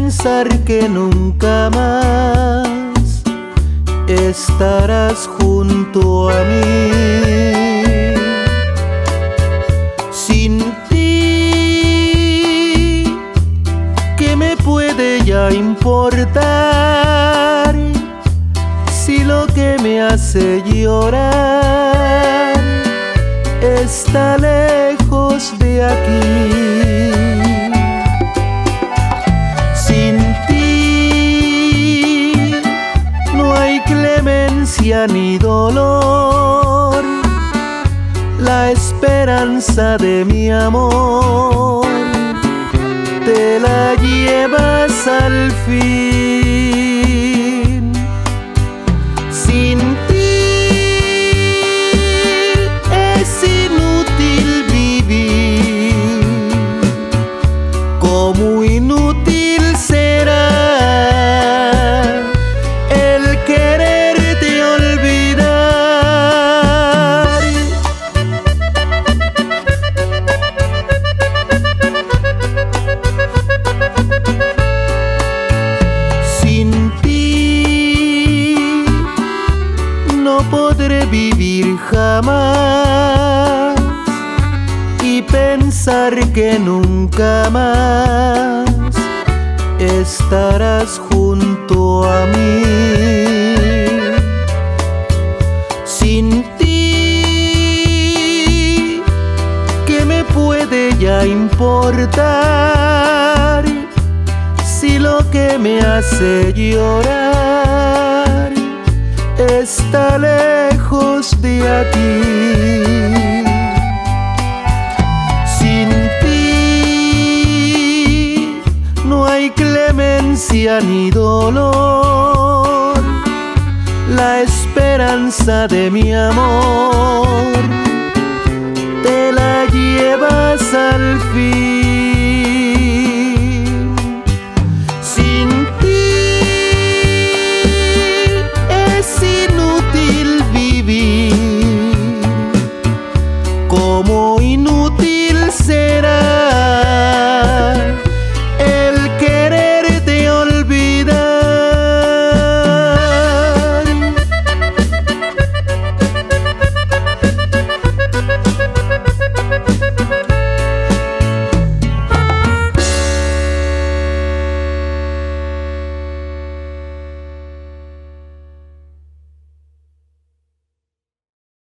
pensar que nunca más estarás junto a mí. Sin ti, ¿qué me puede ya importar? Si lo que me hace llorar está lejos de aquí. Sin ti no hay clemencia ni dolor. La esperanza de mi amor te la llevas al fin. Sin ti es inútil vivir, como inútil será el quererte olvidar. Sin ti no podré vivir jamás y pensar que nunca más estarás junto a mí. Sin ti, ¿qué me puede ya importar? Si lo que me hace llorar está lejos de aquí. Sin ti no hay clemencia ni dolor. La esperanza de mi amor te la llevas al fin.